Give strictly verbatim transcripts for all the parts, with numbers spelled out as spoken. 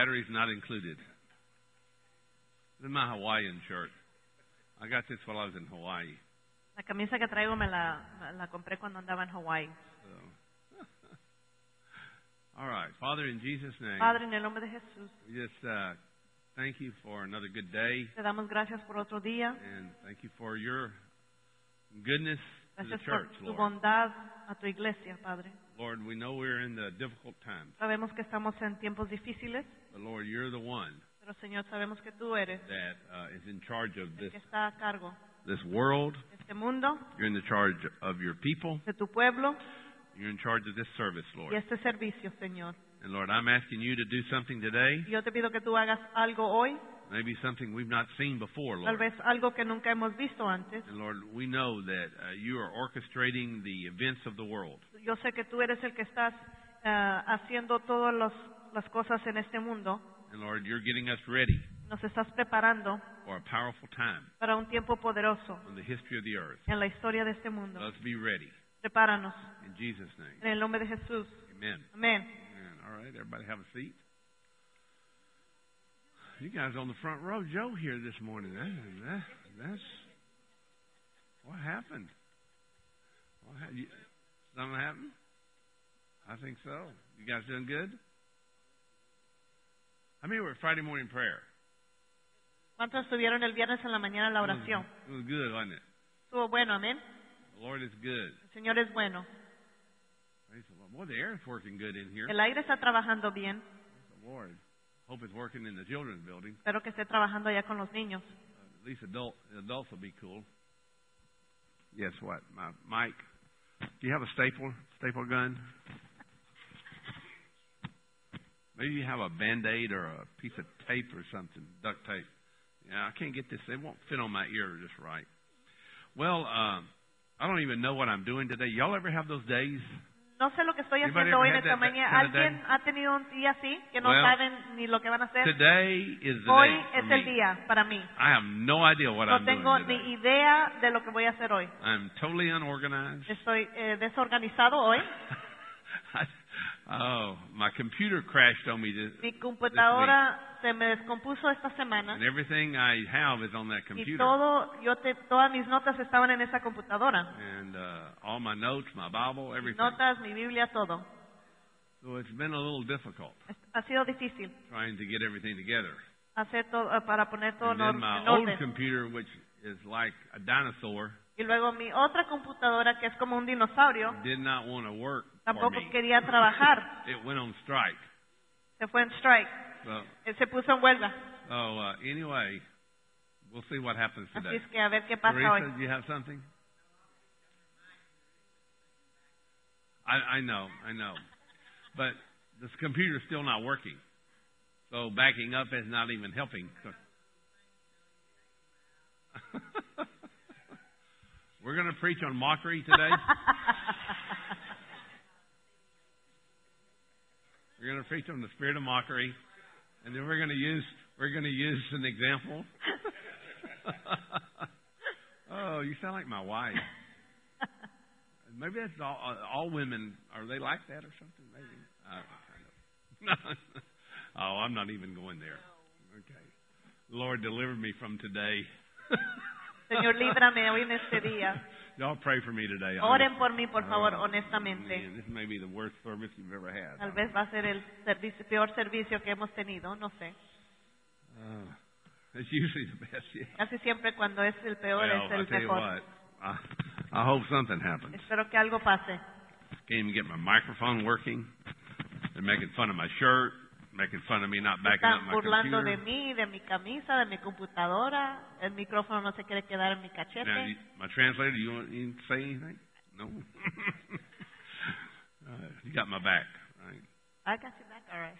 batteries not included. This is my Hawaiian shirt. I got this while I was in Hawaii. La camisa que traigo me la, la compré cuando andaba en Hawaii. So. All right. Father, in Jesus' name, Padre, en el nombre de Jesús, we just uh, thank you for another good day. te damos gracias por otro día. And thank you for your goodness to the Gracias church, por tu Lord. bondad a tu iglesia, Padre. Lord, we know we're in the difficult times. Sabemos que estamos en tiempos difíciles, But Lord, you're the one pero Señor, sabemos que tú eres that uh, is in charge of el this, que está a cargo this world. de este mundo, You're in the charge of your people. de tu pueblo You're in charge of this service, Lord. y este servicio, Señor. And Lord, I'm asking you to do something today, Y yo te pido que tú hagas algo hoy, maybe something we've not seen before, tal Lord. vez algo que nunca hemos visto antes. And Lord, we know that uh, you are orchestrating the events of the world. Yo sé que tú eres el que estás ah, haciendo todas los- las cosas en este mundo. And Lord, you're getting us ready Nos estás preparando for a powerful time para un tiempo poderoso in the history of the earth. en la historia de este mundo. Let's be ready. Prepáranos In Jesus' name. en el nombre de Jesús. Amen. Amén. Amen. All right, everybody have a seat. You guys on the front row, Joe here this morning. That, that, that's what happened. What ha- you, something happened? I think so. You guys doing good? I mean, we're at Friday morning prayer. ¿Cuántos estuvieron el viernes en la mañana en la oración? It was good, wasn't it? Estuvo bueno, amén. The Lord is good. El Señor es bueno. Praise the Lord. Boy, the air is working good in here. El aire está trabajando bien. Praise the Lord. Hope it's working in the children's building. Espero que esté trabajando allá con los niños. Uh, at least adult adults will be cool. Guess what, my Mike? Do you have a staple staple gun? Maybe you have a Band-Aid or a piece of tape or something, duct tape. Yeah, I can't get this. It won't fit on my ear just right. Well, um, I don't even know what I'm doing today. Y'all ever have those days? No sé lo que estoy Anybody haciendo ever hoy en had esta that- that mañana. kind of ¿Alguien day? ha tenido un día así que no Well, saben ni lo que van a hacer? Today is the Hoy day for es me. el día para mí. I have no idea what No I'm tengo doing ni today. idea de lo que voy a hacer hoy. I'm totally unorganized. Estoy eh, desorganizado hoy. Oh, my computer crashed on me this, Mi this week. computadora se me descompuso esta semana And everything I have is on that y computer. todo, yo te, todas mis notas estaban en esa computadora. And uh, all my notes, my Bible, Mis everything. notas, mi Biblia, todo. So it's been a little difficult Es- Ha sido difícil trying to get everything together. hacer todo, eh, para poner todo And en or- then my en old orden. computer, which is like a dinosaur, Y luego mi otra computadora, que es como un dinosaurio, did not want to work for tampoco me. quería trabajar. It went on strike. Se fue en strike. So, Eh, Se puso en huelga. so uh, anyway, we'll see what happens Así today. es que a ver qué pasa Teresa, hoy. do you have something? I, I know, I know. But this computer's still not working. So backing up is not even helping. We're going to preach on mockery today. We're going to preach on the spirit of mockery, and then we're going to use we're going to use an example. Oh, you sound like my wife. Maybe that's all. All women are they like that or something? Maybe. I kind of. Oh, I'm not even going there. Okay. Lord, deliver me from today. Señor, líbrame hoy en este día. Y'all pray for me today. Oren por mí, por favor, Oh, honestamente. man, this may be the worst service you've ever had. Tal vez va a ser el servicio, peor servicio que hemos tenido, no sé. Uh, it's usually the best. Yeah. Casi siempre cuando es el peor Well, es I el tell you mejor. what, I, I hope something happens. Espero que algo pase. Can't even get my microphone working. They're making fun of my shirt, making fun of me not backing up Están my burlando de computer. mí, de mi camisa, de mi computadora. El micrófono no se quiere quedar en mi Now, cachete. you- my translator, do you want you to say anything? No. uh, you got my back, right? I got you back, all right.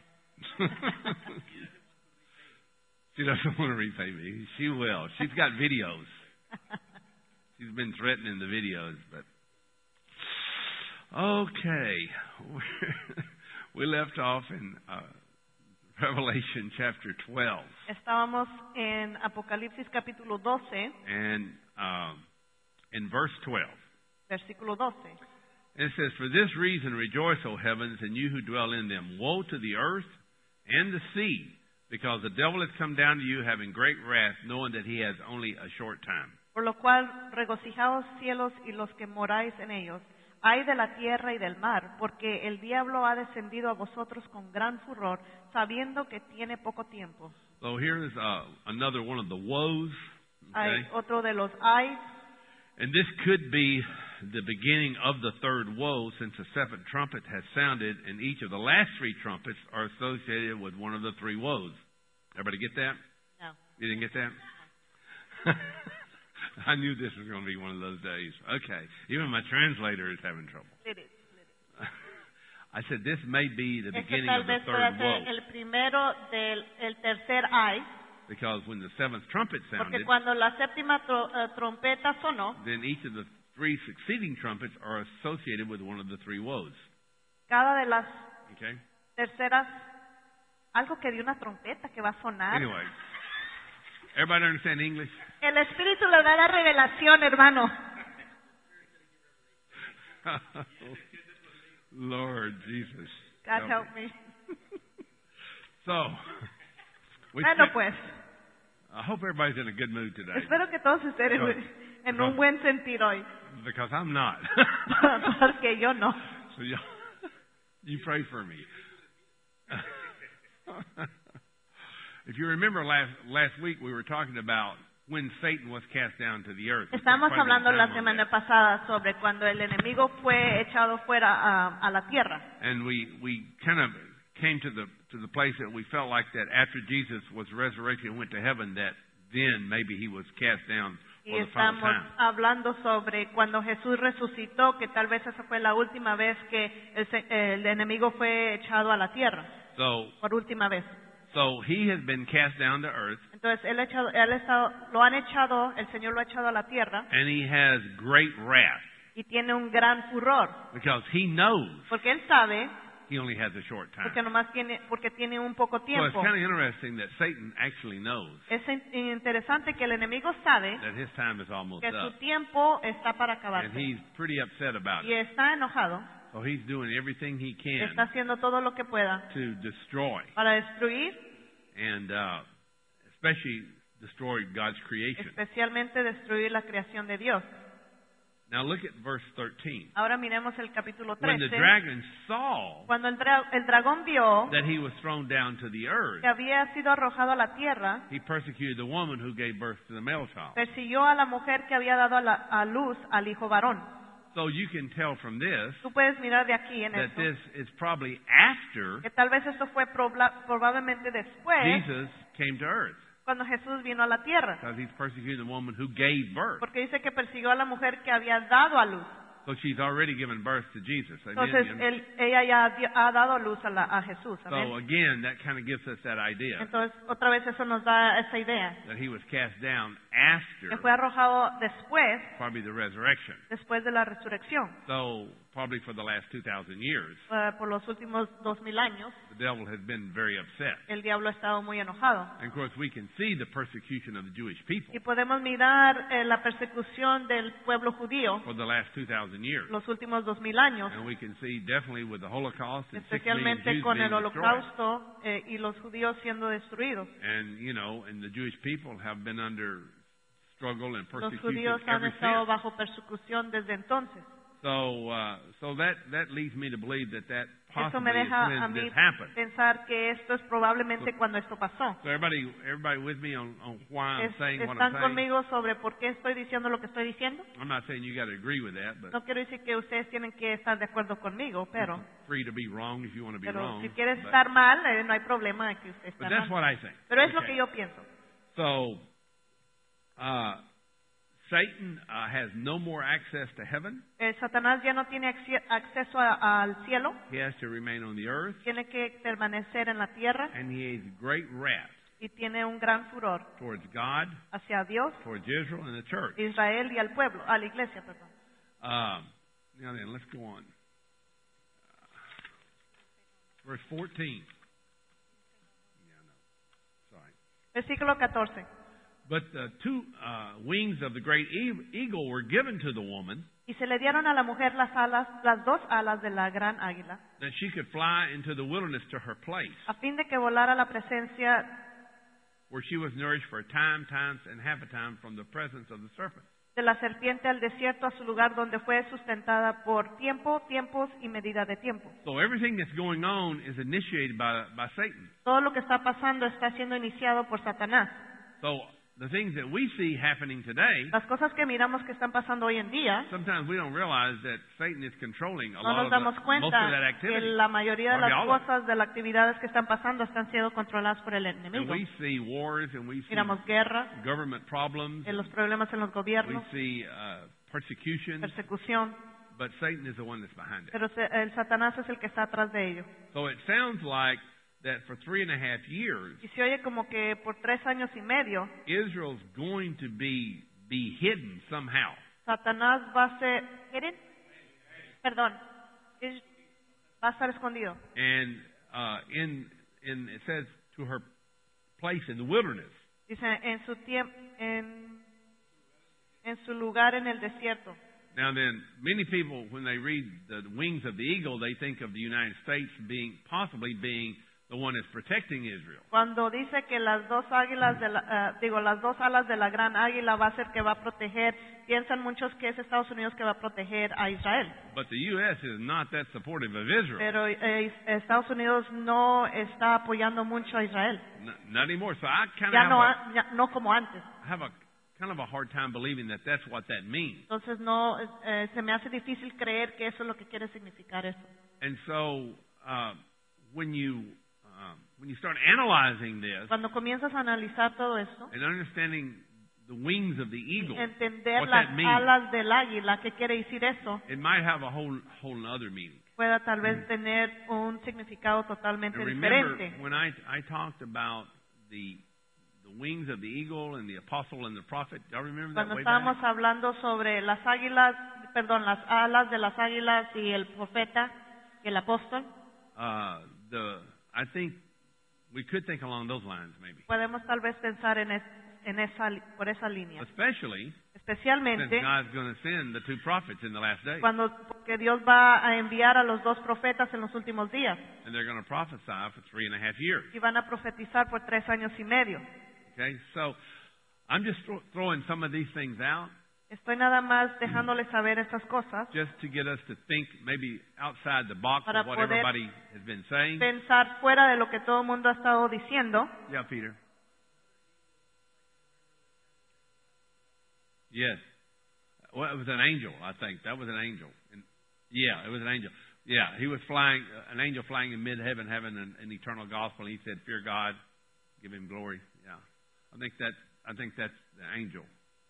She doesn't want to repay me. She will. She's got videos. She's been threatening the videos, but okay. We left off in uh, Revelation chapter twelve, Estábamos en Apocalipsis capítulo doce, and um, in verse twelve, versículo doce. it says, "For this reason rejoice, O heavens, and you who dwell in them. Woe to the earth and the sea, because the devil has come down to you having great wrath, knowing that he has only a short time. Por lo cual, regocijaos cielos y los que moráis en ellos. Ay de la tierra y del mar, porque el diablo ha descendido a vosotros con gran furor, sabiendo que tiene poco tiempo. So here is uh, another one of the woes. Hay Okay? otro de los ay. And this could be the beginning of the third woe, since the seventh trumpet has sounded, and each of the last three trumpets are associated with one of the three woes. Everybody get that? No. You didn't get that? I knew this was going to be one of those days. Okay. Even my translator is having trouble. Lit it, lit it. I said this may be the Este beginning tal of the vez pueda third ser woe. el primero del el tercer ay, Because when the seventh trumpet porque sounded, cuando la séptima tro- eh, trompeta sonó, then each of the three succeeding trumpets are associated with one of the three woes. cada de las Okay? terceras, algo que de una trompeta que va a sonar. Anyway, everybody understand English? El Espíritu le da la revelación, hermano. Lord Jesus. God help help me. So, we Bueno, spent- pues, I hope everybody's in a good mood today. espero que todos estén en, en un buen sentir hoy, Because I'm not. porque yo no. So you, you pray for me. If you remember last last week, we were talking about when Satan was cast down to the earth. We spent Estamos quite a bit of hablando time la on semana that. pasada sobre cuando el enemigo fue echado fuera a, a la tierra. And we we kind of came to the to the place that we felt like that after Jesus was resurrected and went to heaven, that then maybe he was cast down Y for the final estamos time. hablando sobre cuando Jesús resucitó, que tal vez esa fue la última vez que el, se- el enemigo fue echado a la tierra, So por última vez. so he has been cast down to earth, Entonces él, echado, él estado, lo han echado, el Señor lo ha echado a la tierra and he has great wrath y tiene un gran furor, because he knows porque él sabe, he only has a short time. porque nomás tiene, porque tiene un poco So it's tiempo. kind of interesting that Satan actually knows Es in- interesante que el enemigo sabe that his time is almost que su up, tiempo está para and acabarse he's pretty upset about y it. está enojado, So he's doing everything he está can haciendo todo lo que pueda to destroy, para destruir, and uh, especially destroy God's creation. especialmente destruir la creación de Dios. Now look at verse thirteen. Ahora miremos el capítulo When the trece. dragon saw Cuando el, dra- el dragón vio that he was thrown down to the earth, que había sido arrojado a la tierra, he persecuted the woman who gave birth to the male child. persiguió a la mujer que había dado a, la- a luz al hijo varón. So you can tell from this Tú puedes mirar de aquí en that esto this is probably after que tal vez esto fue probla- probablemente después Jesus came to earth, cuando Jesús vino a la tierra, because he's persecuting the woman who gave birth. porque dice que persiguió a la mujer que había dado a luz. So she's already given birth to Jesus. Amen? Entonces él, ella ya di- ha dado luz a, la- a Jesús. So Amén. again, that kind of gives us that idea Entonces otra vez eso nos da esa idea, that he was cast down que after fue arrojado después, probably the resurrection. después de la resurrección. So probably for the last two thousand years, Eh, por los últimos dos mil años, the devil has been very upset. el diablo ha estado muy enojado. And of course, we can see the persecution of the Jewish people Y podemos mirar eh, la persecución del pueblo judío for the last two thousand years. los últimos dos mil años, And we can see definitely with the Holocaust and six million especialmente Jews con being el destroyed. holocausto eh, y los judíos siendo destruidos. And, you know, and the Jewish people have been under struggle and Los persecution judíos han ever estado since. bajo persecución desde entonces. So, uh, so that, that leads me to believe that that Eso possibly me is deja a when mí this happened. pensar que esto es probablemente cuando esto pasó. So everybody, everybody with me on, on why I'm Es- saying what I'm ¿Están saying? conmigo sobre por qué estoy diciendo lo que estoy diciendo? I'm not saying you got to agree with that, but No quiero decir que ustedes tienen que estar de acuerdo conmigo, pero, you're free to be wrong if you want to be pero wrong. si quieres but, estar mal, eh, no hay problema de que usted esté but that's mal. what I think. Pero es lo Okay. que yo pienso. So, uh, Satan uh, has no more access to heaven. Eh, Satanás ya no tiene acce- acceso a- al cielo, He has to remain on the earth, tiene que permanecer en la tierra and he has great wrath y tiene un gran furor towards God, hacia Dios, towards Israel, and the church. Israel y al pueblo, a la iglesia, perdón. Um, now then, let's go on. Uh, verse fourteen. Yeah, no. Sorry. Versículo catorce. But the two uh, wings of the great e- eagle were given to the woman, Y Y se le dieron a la mujer las alas, las dos alas de la gran águila, that she could fly into the wilderness to her place, a fin de que volara a la presencia where she was nourished for a time, times, and half a time from the presence of the serpent. de la serpiente al desierto, a su lugar donde fue sustentada por tiempo, tiempos y medida de tiempo. So everything that's going on is initiated by, by Satan. Todo lo que está pasando está siendo iniciado por Satanás. So the things that we see happening today, Las cosas que miramos que están pasando hoy en día, sometimes we don't realize that Satan is controlling a no lot nos of the, damos most of cuenta that que activity. la mayoría de Hardly las all of it. cosas, de las actividades que están pasando están siendo controladas por el And enemigo. we see wars and we see Miramos guerra, government problems. en los problemas en los We gobiernos, see uh, persecution, persecución, but Satan is the one that's behind it. pero se- el Satanás es el que está atrás de ello. So it sounds like that for three and a half years, Y se oye como que por tres años y medio, Israel's going to be be hidden somehow. Satanás va a ser, ¿quieren? Perdón, es- va a estar escondido. And uh, in in it says to her place in the wilderness. Dice, en su tiempo, en, en su lugar en el desierto. Now then, many people, when they read the wings of the eagle, they think of the United States being possibly being the one that's protecting Israel. Cuando dice que las dos águilas de la, ah, digo, las dos alas de la gran águila va a ser que va a proteger, piensan muchos que es Estados Unidos que va a proteger a Israel. But the U S is not that supportive of Israel. Pero eh, Estados Unidos no está apoyando mucho a Israel. N- not anymore. So I kind of Ya have, no, a, a- ya- no como antes. have a kind of a hard time believing that that's what that means. Entonces no, eh, se me hace difícil creer que eso es lo que quiere significar eso. And so uh, when you um, when you start analyzing this Cuando comienzas a analizar todo esto, and understanding the wings of the eagle, entender what las that means, alas del águila, ¿qué quiere decir eso? it might have a whole whole other meaning. Pueda tal vez tener un significado totalmente And remember, diferente. when I I talked about the the wings of the eagle and the apostle and the prophet, y'all remember that Cuando way estábamos back? hablando sobre las águilas, perdón, las alas de las águilas y el profeta y el apóstol, Uh, the I think we could think along those lines maybe, podemos tal vez pensar en, es- en esa, li- por esa línea. especially since Especialmente God's going to send the two prophets in the last days, cuando porque Dios va a enviar a los dos profetas en los últimos días and they're going to prophesy for three and a half years. y van a profetizar por tres años y medio. Okay, so I'm just thro- throwing some of these things out Estoy nada más dejándoles saber estas cosas, just to get us to think maybe outside the box Para of what poder everybody has been saying. pensar fuera de lo que todo el mundo ha estado diciendo. Yeah, Peter. Yes. Well, it was an angel, I think. That was an angel. And yeah, it was an angel. Yeah, he was flying, uh, an angel flying in mid-heaven, having an, an eternal gospel. And he said, "Fear God, give Him glory." Yeah, I think that I think that's the angel.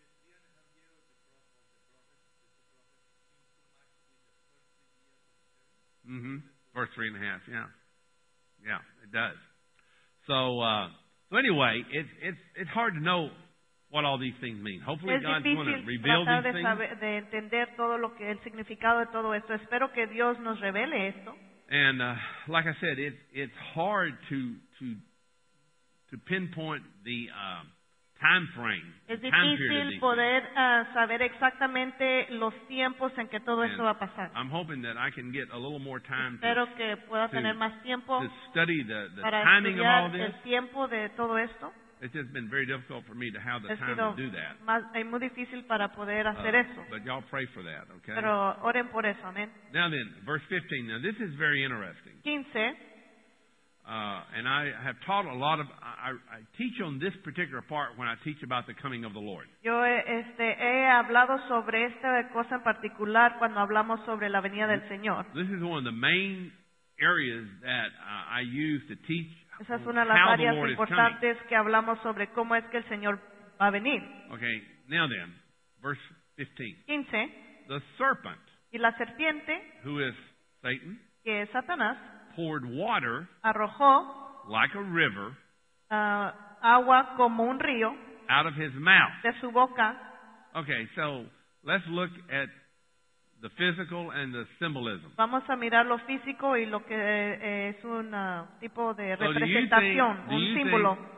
Mm-hmm. Verse three and a half. Yeah, yeah, it does. So, uh, so anyway, it's it's it's hard to know what all these things mean. Hopefully, Es God's going to difícil reveal tratar these de, things. saber, de entender todo lo que el significado de todo esto. Espero que Dios nos revele esto. And uh, like I said, it's it's hard to to to pinpoint the um, time frame, Es the time period of difícil these poder ah, saber exactamente los tiempos en que todo things. esto va a pasar. And I'm hoping that I can get a little more time to, Espero que pueda to- tener más tiempo to study the, the para timing of all estudiar this. el tiempo de todo esto. It's just been very difficult for me to have the Ha time sido to do that. más, es muy difícil para poder Uh, hacer eso. but y'all pray for that, okay? Pero oren por eso, amén. Now then, verse fifteen. Now this is very interesting. quince. Uh, and I have taught a lot of, I, I teach on this particular part when I teach about the coming of the Lord. Yo eh, este, he hablado sobre esta cosa en particular cuando hablamos sobre la venida del Señor. This is one of the main areas that uh, I use to teach Esa es una de las how the áreas Lord is coming. importantes que hablamos sobre cómo es que el Señor va a venir. Okay, now then, verse fifteen. quince. The serpent, Y la serpiente, who is Satan, que es Satanás, poured water arrojó like a river ah, agua como un río out of his mouth. de su boca. Okay, so let's look at the physical and the symbolism. Vamos a mirar lo físico y lo que eh, es un ah, tipo de So do you think, representación, do un you símbolo. think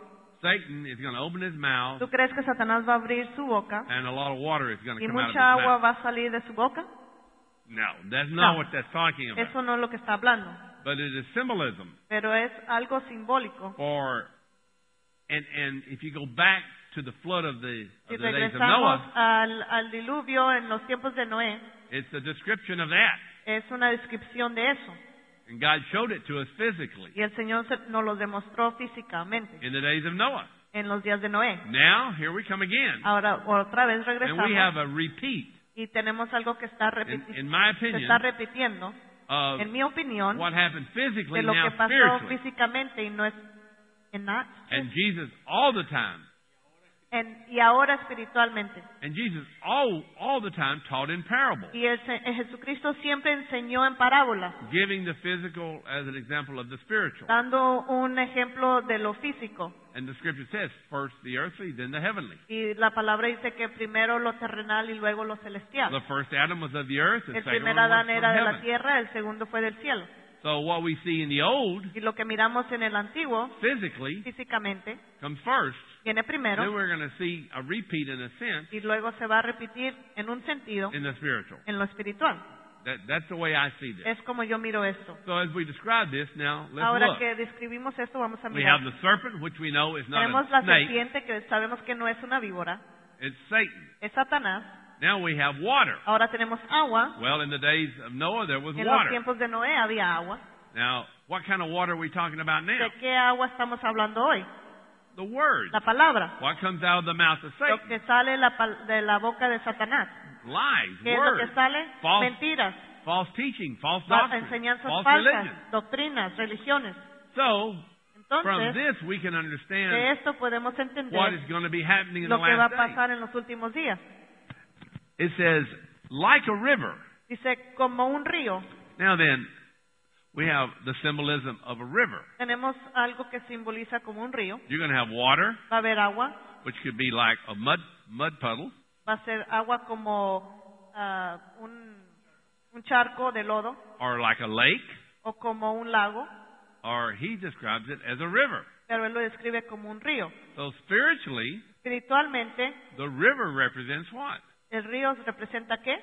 Satan is going to open his mouth ¿Tú crees que Satanás va a abrir su boca and a lot of water is going to y come out of his mucha agua mouth? va a salir de su boca? No, that's not No. what that's talking about. Eso no es lo que está hablando, But it is symbolism pero es algo simbólico. for, and and if you go back to the flood of the, Si of the days of regresamos Noah, al, al diluvio en los tiempos de Noé, it's a description of that. es una descripción de eso. And God showed it to us physically Y el Señor se- nos lo demostró físicamente in the days of Noah. en los días de Noé. Now, here we come again. Ahora, otra vez And we have regresamos a repeat, y tenemos algo que está, in, repiti- in my se opinion, está repitiendo, of en mi opinión, what happened physically de lo now que pasó spiritually. físicamente y no es en nada. And Jesus all the time, En- y ahora espiritualmente. and Jesus all, all the time taught in parables, Y el, Se- el Jesucristo siempre enseñó en parábolas, giving the physical as an example of the spiritual. dando un ejemplo de lo físico. And the scripture says, first the earthly, then the heavenly. Y la palabra dice que primero lo terrenal y luego lo celestial. The first Adam was of the earth, the El second primer one was Adán from era de la heaven. tierra, el segundo fue del cielo. So what we see in the old, Y lo que miramos en el antiguo, physically, físicamente, comes first. viene Then primero we're going to see a repeat in a sense y luego se va a repetir en un sentido in the spiritual. en lo espiritual. That, that's the way I see this. Es como yo miro esto. So as we describe this now, let's Ahora look. que describimos esto, vamos a We have mirar. the serpent, which we know is not Tenemos a la snake. serpiente, que sabemos que no es una víbora, It's Satan. es Satanás. Now we have water. Ahora tenemos agua. Well, in the days of Noah, there was En los water. tiempos de Noé había agua. Now, what kind of water are we talking about now? ¿De qué agua estamos hablando hoy? The Word. La palabra. What comes out of the mouth of Lo Satan? que sale la pal- de la boca de Satanás. Lies, ¿Qué es lo que words, sale? false, Mentiras, false teaching, false fa- doctrine, enseñanzas false falsas, religion. doctrinas, religiones. So, from Entonces, this we can de understand esto podemos what is entender going to be happening in the lo que va a last days. pasar en los últimos días. It says, like a river. Dice, como un río. Now then, we have the symbolism of a river. Tenemos algo que simboliza como un río. You're going to have water, Va a haber agua. which could be like a mud mud puddle, Va a ser agua como ah, un, un charco de lodo or like a lake, o como un lago, or he describes it as a river. pero él lo describe como un río. So spiritually, Espiritualmente, the river represents what? ¿el río representa qué?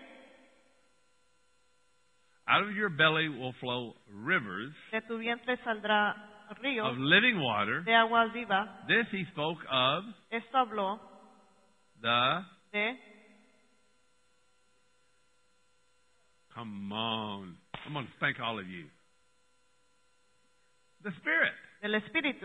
Out of your belly will flow rivers De tu vientre saldrá of ríos living water. de agua viva. This he spoke of Esto habló the, de, come on, I'm going to thank all of you. The Spirit. del Espíritu.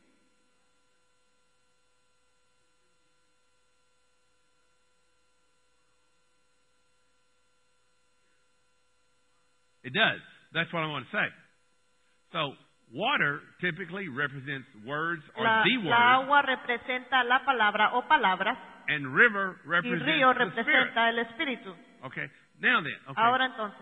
It does. That's what I want to say. So, water typically represents words or La, the la word, agua representa la palabra o palabras and river y represents río the Spirit. representa el Espíritu. Okay. Now then, okay. Ahora entonces,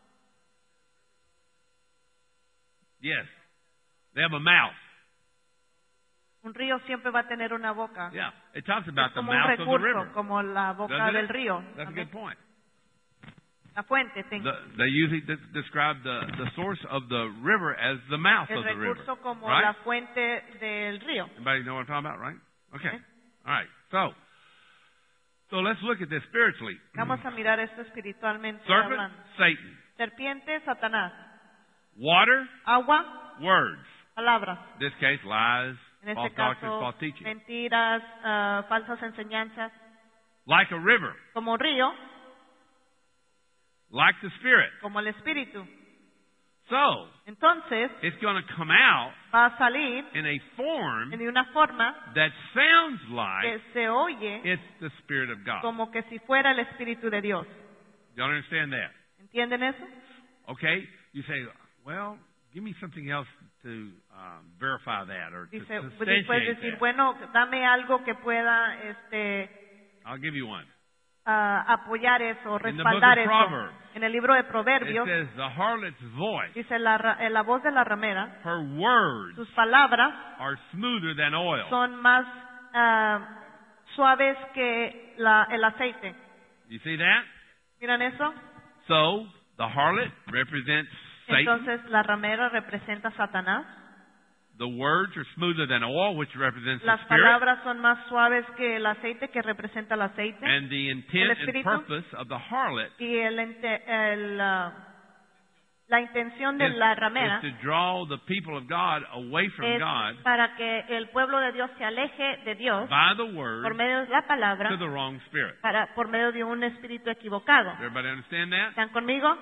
Yes. They have a mouth. un río siempre va a tener una boca. Yeah. It talks about Es the como un mouth of the river. recurso, como la boca Doesn't del it? río. That's a Amén. good point. La fuente, thank The, you. they usually de- describe the, the source of the river as the mouth El of the river. recurso como Right? la fuente del río. Everybody know what I'm talking about, right? Okay. Okay. All right. So, so let's look at this spiritually. Vamos a mirar esto espiritualmente Serpent, hablando. Satan. Serpiente, Satanás. Water, Agua, words. palabras. In this case, lies, En false este doctrine, caso, false teaching. mentiras, ah, falsas enseñanzas. Like a river, Como un río, like the Spirit. como el Espíritu. So, Entonces, it's going to come out va a salir in a form de una forma that sounds like que se oye it's the Spirit of God. como que si fuera el Espíritu de Dios. You understand that? ¿Entienden eso? Okay? You say, well, give me something else to um, verify that or to Dice, después substantiate decir, that. bueno, dame algo que pueda este, I'll give you one. ah, apoyar eso, In the book respaldar of eso. Proverbs, En el libro de it Proverbios, says the harlot's voice, dice la, ra- eh, la voz de la ramera, her words sus palabras are smoother than oil. son más ah, suaves que la, el aceite. You see that? ¿Miran eso? So, the harlot represents Satan. Entonces la ramera representa a Satanás. The words are smoother than oil, which represents the Las Spirit. palabras son más suaves que el aceite, que representa el aceite. And the intent and Espíritu. purpose of the harlot Y el, ente- el, ah, la intención de is, la ramera is to draw the people of God away from es God para que el pueblo de Dios se aleje de Dios by the por word medio de la palabra, to the wrong spirit. para, por medio de un espíritu equivocado. Everybody understand that? ¿Están conmigo?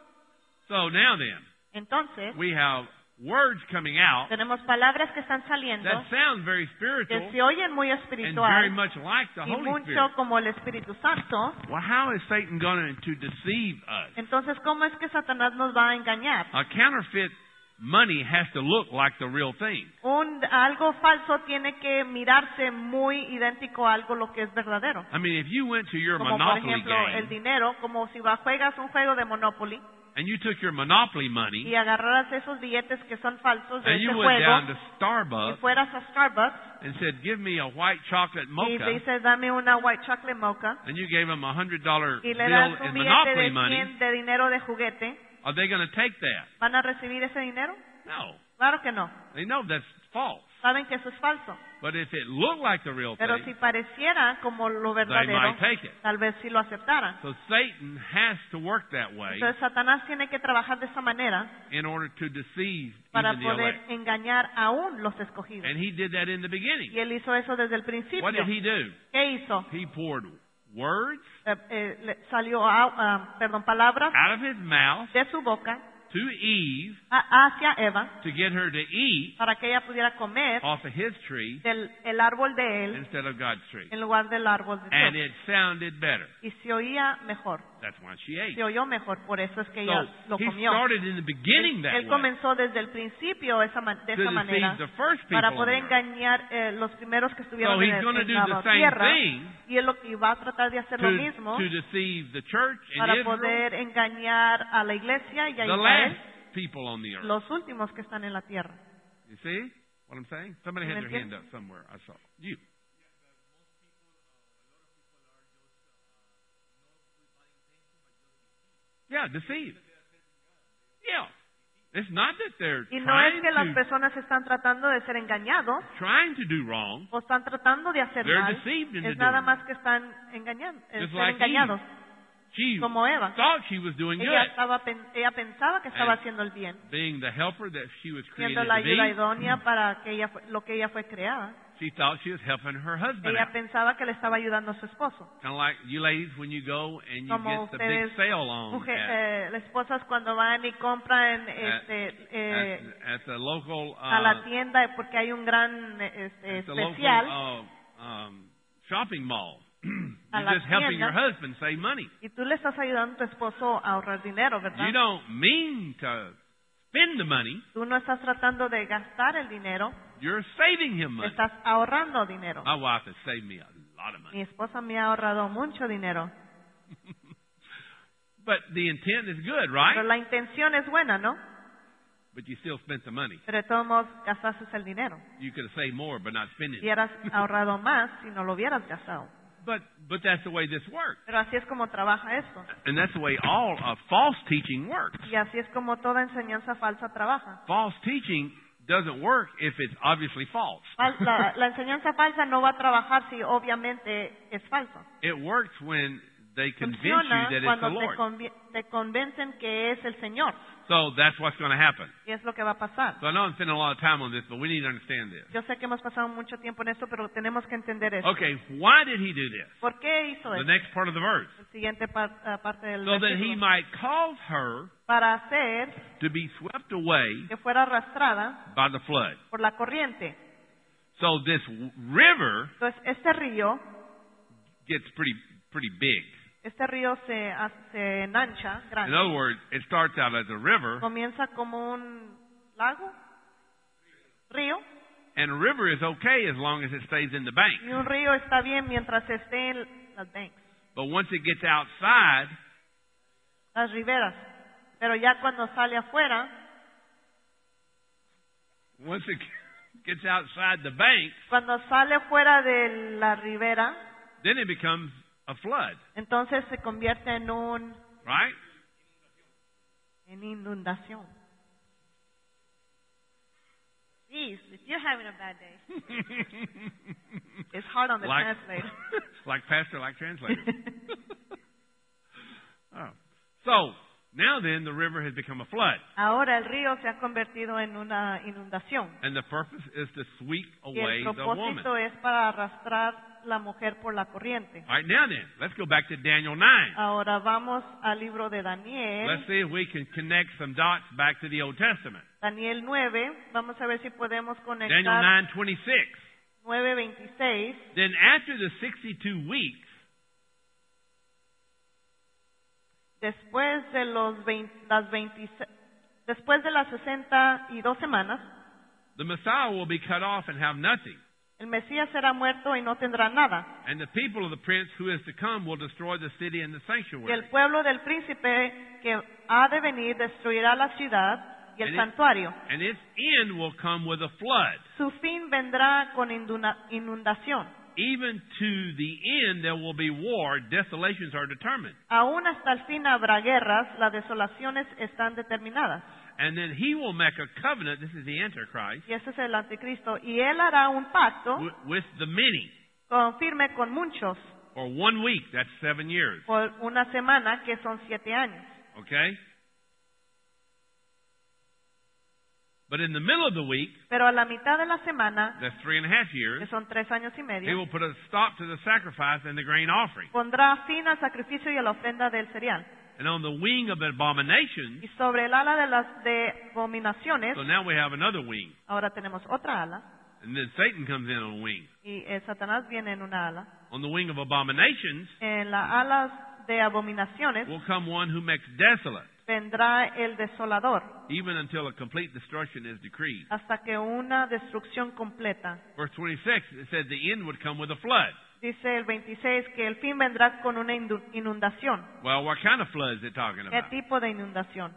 So now then, Entonces, we have words coming out tenemos palabras que están saliendo that sound very que spiritual se oyen muy and very espiritual much like the y Holy mucho Spirit. como el Espíritu Santo. Well, how is Satan going to deceive us? Entonces, ¿cómo es que Satanás nos va a engañar? A counterfeit money has to look like the real thing. Un, algo falso tiene que mirarse muy idéntico a algo lo que es verdadero. I mean, if you went to your Como por Monopoly ejemplo el game dinero, como si va- juegas un juego de Monopoly and you took your Monopoly money y agarraras esos billetes que son falsos de and ese you went down juego to y Starbucks fueras a Starbucks and said, give me a white chocolate y mocha, te dices dame una white chocolate mocha and you gave them a hundred dollar y le bill das un in billete Monopoly de money, cien de dinero de juguete, are they going to take that? ¿van a recibir ese dinero? No. Claro que no. They know that's false. Saben que eso es falso. But if it looked like the real Pero thing, si pareciera como lo they verdadero, might take it. tal vez sí lo aceptaran. So Satan has to work that way Entonces Satanás tiene que trabajar de esa manera in order to deceive para even the poder elect. engañar aún los escogidos. And he did that in the Y beginning. él hizo eso desde el principio. What did he do? ¿Qué hizo? He poured words Eh, eh, le salió, a- ah, perdón, palabras out of his mouth de su boca to Eve a- hacia Eva to get her to eat para que ella pudiera comer off of his tree del el árbol de él instead of God's tree. en lugar del árbol de And Dios. it sounded better. Y se oía mejor. That's why she ate. Se oyó mejor, por eso es que ella So lo he comió. started in the beginning Él, that él way comenzó desde el principio esa ma- de to esa manera deceive the first people para on poder earth. engañar eh, los primeros que estuvieron So en, he's el- gonna en do la the same tierra thing y él lo, y va a tratar de hacer to, lo mismo to deceive the church in para Israel, poder engañar a la iglesia y a the Israel, last people on the earth. los últimos que están en la tierra. You see what I'm saying? Somebody had ¿Me their hand entiende? up somewhere. I saw you. Yeah, deceive. Yeah. It's not that they're Y no es trying que las to, personas están tratando de ser engañados trying to do wrong. o están tratando de hacer They're mal, deceived into es nada doing más que están engañando, eh, Just ser like engañados, She como Eva. thought she was doing Ella, good, estaba, pen- ella pensaba que estaba And haciendo el bien, being the helper that she was created siendo la to ayuda be. idónea para que ella fue- lo que ella fue creada. She thought she was helping her husband Ella out. pensaba que le estaba ayudando a su esposo. Kind of like you ladies when you go and you Como get the big ustedes, sale on mujer- at, eh, las esposas cuando van y compran este, eh, at, at the local a uh, la tienda porque hay un gran este, at the local especial uh, um, shopping mall. A You're la just helping tienda. your husband save money. y tú le estás ayudando a tu esposo a ahorrar dinero, ¿verdad? You don't mean to spend the money. Tú no estás tratando de gastar el dinero, You're saving him money. estás ahorrando dinero. My wife has saved me a lot of money. Mi esposa me ha ahorrado mucho dinero, But the intent is good, pero right? la intención es buena, ¿no? But you still spent the money. Pero de todos modos gastaste el dinero. You could have saved more, but not spending it. Hubieras ahorrado más si no lo hubieras gastado. But but that's the way this works, Pero así es como trabaja esto. and that's the way all uh, false teaching works. Y así es como toda enseñanza falsa trabaja. False teaching doesn't work if it's obviously false. Fal- La, la enseñanza falsa no va a trabajar si obviamente es falso. It works when they convince Funciona you that it's the cuando te, Lord. convi- te convencen que es el Señor. So that's what's going to happen. Y es lo que va a pasar. So I know I'm spending a lot of time on this, but we need to understand this. Yo sé que hemos pasado mucho tiempo en esto, pero tenemos que entender esto. Okay, why did he do this? ¿Por qué hizo The esto? next part of the verse. El siguiente par- ah, parte del So that he versículo. might cause her Para hacer to be swept away que fuera arrastrada by the flood. por la corriente. So this w- river Entonces, este río, gets pretty pretty big. este río se, ha- se enancha, In grande. other words, it starts out as a river, Comienza como un lago, río, and a river is okay as long as it stays in the bank. y un río está bien mientras esté en las banks, But once it gets outside, las riberas. Pero ya cuando sale afuera, once it gets outside the bank, cuando sale fuera de la ribera, then it becomes a flood, entonces se convierte en un right? en inundación. Geez, if you're having a bad day. It's hard on the like, translator. like pastor, like translator. Oh. So, now then, the river has become a flood. Ahora el río se ha convertido en una inundación. And the purpose is to sweep Y away el the woman. propósito es para arrastrar la mujer por la corriente. All right, now then, let's go back to Daniel nine. Ahora vamos al libro de Daniel. Let's see if we can connect some dots back to the Old Testament. Daniel nueve. Vamos a ver si podemos Daniel conectar nine twenty-six. nueve veintiséis. Then after the sixty-two weeks, Después de los veinte, las veintiséis, después de las sesenta y dos semanas, the Messiah will be cut off and have nothing. el Mesías será muerto y no tendrá nada. And the people of the prince who is to come will destroy the city and the Y el sanctuary. pueblo del príncipe que ha de venir destruirá la ciudad y el And it- santuario. And its end will come with a flood. Su fin vendrá con induna- inundación. Even to the end there will be war. Desolations are determined. Aún hasta el fin habrá guerras, las desolaciones están determinadas. And then he will make a covenant. This is the Antichrist. Y ese es el anticristo. Y él hará un pacto wi- With the many con- firme con muchos for one week. That's seven years. por una semana, que son siete años. Okay? But in the middle of the week, Pero a la mitad de la semana, that's three and a half que years, son tres años y he medio, will put a stop to the sacrifice and the grain offering. pondrá fin al sacrificio y a la ofrenda del cereal. And on the wing of the abominations, Y sobre el ala de las de abominaciones, so now we have another wing. ahora tenemos otra ala, And then Satan comes in on a wing. y eh, Satanás viene en una ala. On the wing of abominations En las alas de abominaciones will come one who makes desolate, vendrá el desolador, even until a complete destruction is decreed. hasta que una destrucción completa. Verse twenty-six, it said the end would come with a flood. Dice el veintiséis que el fin vendrá con una indu- inundación. Well, what kind of flood is it talking ¿Qué about? tipo de inundación?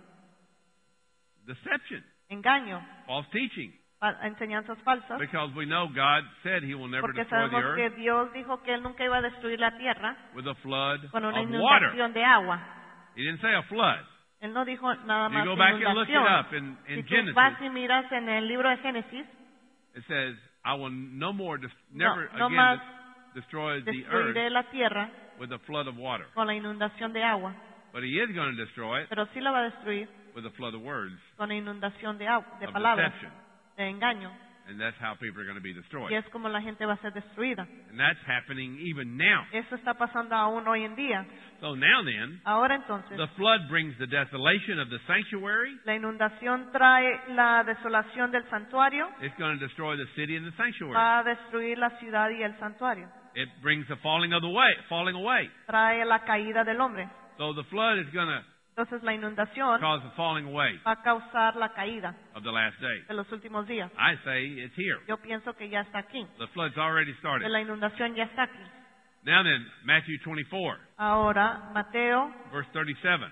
Deception, Engaño, false teaching. fa- enseñanzas falsas. Because we know God said he will never Porque destroy the sabemos que earth Dios dijo que Él nunca iba a destruir la tierra with a flood con una of water. inundación de agua. He didn't say a flood. Él no dijo nada You más go que back and look it inundación. up in, in Si tú Genesis. vas y miras en el libro de Génesis, It says, I will no more, dis- No, never no again más des- destroy the earth destruiré la tierra with a flood of water. con la inundación de agua. But he is going to destroy it Pero sí la va a destruir with a flood of words, con la inundación de, agua, de of palabras, deception. de engaño. And that's how people are going to be destroyed. Y es como la gente va a ser destruida. And that's happening even now. Eso está pasando aún hoy en día. So now then, Ahora entonces, the flood brings the desolation of the sanctuary. la inundación trae la desolación del santuario, It's going to destroy the city and the sanctuary. va a destruir la ciudad y el santuario. It brings the falling of the way, falling away. Trae la caída del hombre. So the flood is going to Entonces la inundación cause the falling away va a causar la caída of the last day. de los últimos días. I say it's here. Yo pienso que ya está aquí. The flood's already Que started. la inundación ya está aquí. Now then, Matthew twenty-four, Ahora, Mateo, verse thirty-seven.